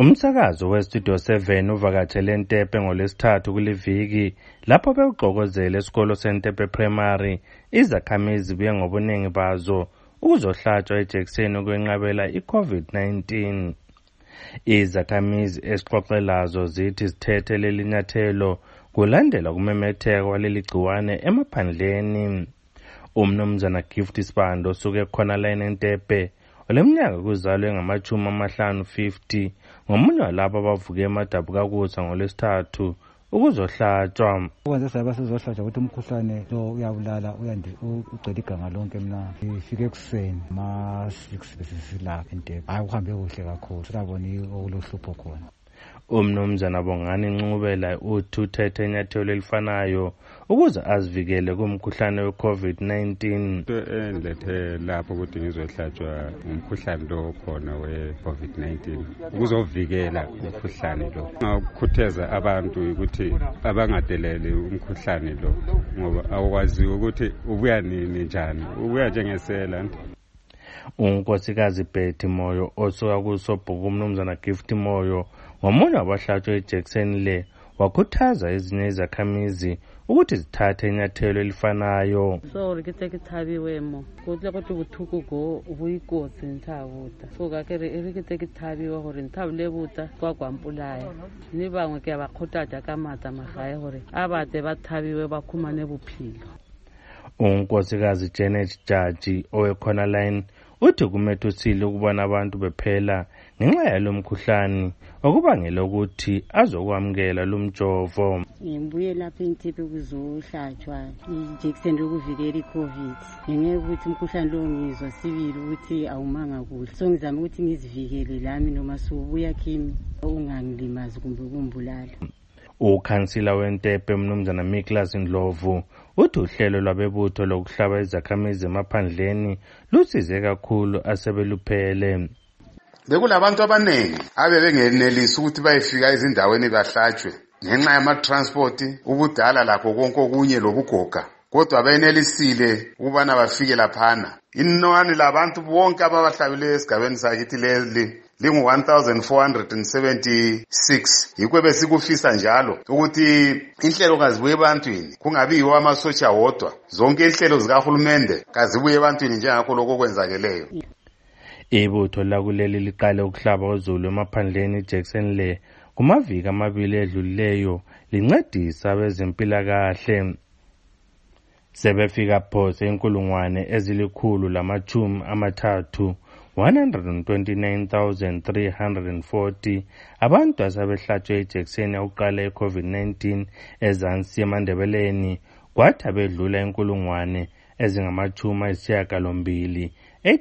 Umsakazo weStudio 7 uvakatshele eNtepe ngoLwesithathu kuliviki lapho bewugqokozela esikolo seNtepe Primary izakhamizi zibuye ngobuningi bazo ukuzohlatshwa ijekiseni ukwenqabela iCovid-19. Izakhamizi esixoxe lazo zithi zithethe leli nyathelo kulandela kumemetheka kwaleli gciwane emaphandleni. Umnumzana Gift Sibando osuke khona la eNtepe oleminyaka kuzalwe ngama-50 ngomunye walabo abavuke eMadabukakusa ngoLwesithathu ukuzohlatshwa. Ukwenza saba sizohlatshwa ukuthi umkhuhlane lo uyabulala ugcwele iganga lonke mna. Ifike ekuseni ma-6 besisilapha eNtepe. Hayi kuhambe kuhle kakhulu. Sirabona okulohlupho khona. Umnumzana Bongani Nxubela uthi uthethe inyathelo elifanayo ukuze azivikele kumkhuhlane we-COVID-19. Endilethe lapho ukuthi ngizohlatshwa umkhuhlane lo khona we-COVID-19 ukuzovikela umkhuhlane lo. Ngakhutheza abantu ukuthi abangadeleli umkhuhlane lo ngoba awukwazi ukuthi ubuya nini njani, ubuya njengesela. Unkosikazi Betty Moyo osuka kuSobhuku umnumzana Gift Moyo ngomunye wabahlatshwa ijekiseni le wakhuthaza ezinye izakhamizi ukuthi zithathe inyathelo elifanayo. So rikiteke thabiwemo kodwa ukuthi buthuku go ubuyikotsi nthabuta so kakere rikiteke thabiwa hore nthabule buta kwagwampulaya ni bangwe ke abakhotata ka mata magae hore abate bathabiwe bakhumane buphilo. Unkosikazi Janet Jaji owekhona line uthi kumethusile ukubona abantu bephela ngenxa yalomkhuhlane okubangela ukuthi azokwamukela lumjovo. Ngibuye lapha eNtepe kuzohlatshwa ijekiseni yokuvikela iCovid. Ngeke ukuthi umkhuhlane lo ngizwa sibili ukuthi awumanga kuhle. So ngizama ukuthi ngizivikele lami noma sobuya kimi ungangilimazi kumbe kumbulala. Ukhansila weNtepe umnumzana Miklas Ndlovu uthi uhlelo lwabebutho lokuhlaba izakhamizi emaphandleni lusize kakhulu asebeluphele. Bekulabantu abaningi abebengenelisi ukuthi bayefika ezindaweni bahlatshwe ngenxa yama-transport, ubudala lakho konke okunye lobugoga, kodwa benelisile ukubana bafike laphana. Inani labantu bonke ababahlabileyo esigabeni sakithi leli lingu-1476. Yikho besikufisa njalo ukuthi inhlelo kazibuye ebantwini, kungabiyiwo amasotsha wodwa. Zonke inhlelo zikahulumende kazibuye ebantwini njengakho lokho kwenzakeleyo. Ibutho lakuleli liqale ukuhlaba uZulu emaphandleni ijekiseni le kumaviki amabili edlulileyo lincedisa abezempilakahle. Sebefika phose inkulungwane ezilikhulu-139,340 abantu asebehlatshwe ijekiseni yokuqala ye-COVID-19 ezansi eMandebeleni, kwathi abedlula inkulungwane ezingama-80,000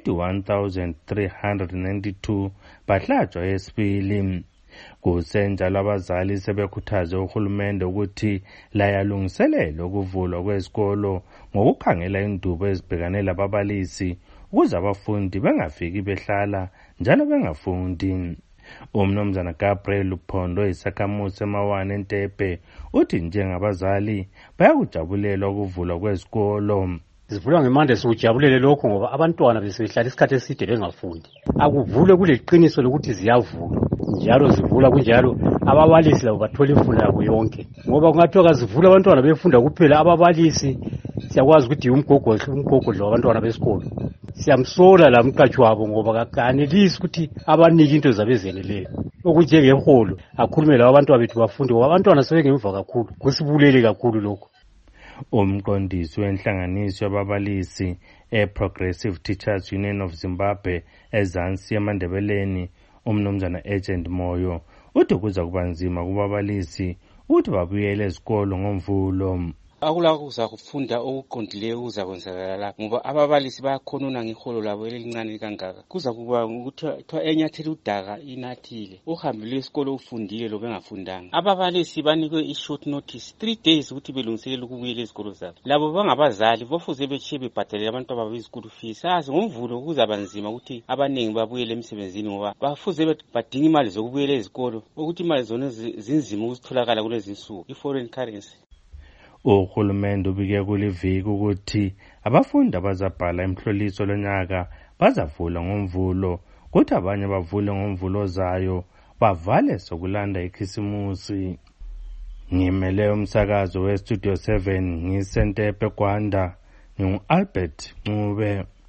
81,392 bahlatshwa yesibili. Kusenjalo abazali sebekhuthaze uhulumende ukuthi layalungiselela ukuvulwa kwezikolo ngokukhangela indubo ezibhekane lababalisi ukuze abafundi bengafiki behlala njalo bengafundi. Umnumzana Gabriel Luphondo isakhamuzi emawane eNtepe uthi njengabazali bayakujabulela ukuvulwa kwezikolo. Sivulwa ngemande sikujabulele lokho ngoba abantwana besebehlala isikhathi eside bengafundi. Akuvule kuleqiniso lokuthi ziyavulwa. Njalo zivula kunjalo ababalisi labo bathola imfundo yabo yonke. Ngoba kungathiwa kazivula abantwana befunda kuphela, ababalisi siyakwazi ukuthi umgogodlo wabantwana besikolo. Siyamsola la mqatshi wabo ngoba kanelisi ukuthi abanike into zabezeneleyo. Okunjengeholo akhulumela abantwana bethu bafunde ngoba abantwana sebengemva kakhulu. Kusibulele kakhulu lokho. Umqondisi wenhlanganiso yababalisi eProgressive Teachers Union of Zimbabwe ezansi eMandebeleni umnumzana Agent Moyo uthi kuza kuba nzima kubabalisi ukuthi babuyele ezikolo ngomvulo. Akula kuzakufunda okuqondileyo kuzakwenzakala lapho ngoba ababalisi bayakhonona ngeholo labo elincane kangaka. Kuza kuba ukuthiwa enyathela udaka inathile, uhambile esikolo ufundile lo bengafundanga. Ababalisi banikwe i-short notice 3 days ukuthi belungiselele ukubuyela ezikolo zabo. Labo bangabazali bofuze betshiye bebhadalele abantu babo izikolo fees. Sazi ngomvulo kuzaba nzima ukuthi abaningi babuyele emsebenzini ngoba bafuze badinga imali zokubuyela ezikolo ukuthi imali zona zinzima ukutholakala kulezi insuku, i-foreign currency. Uhulumende ubike kuliviki ukuthi abafundi abazabhala imhloliso lonyaka bazavula ngomvulo, kuthi abanye bavule ngomvulo ozayo bavale sokulanda ikhisimusi. Ngimele umsakazo weStudio 7 ngisentepe Gwanda, ngingu-Albert Ncube.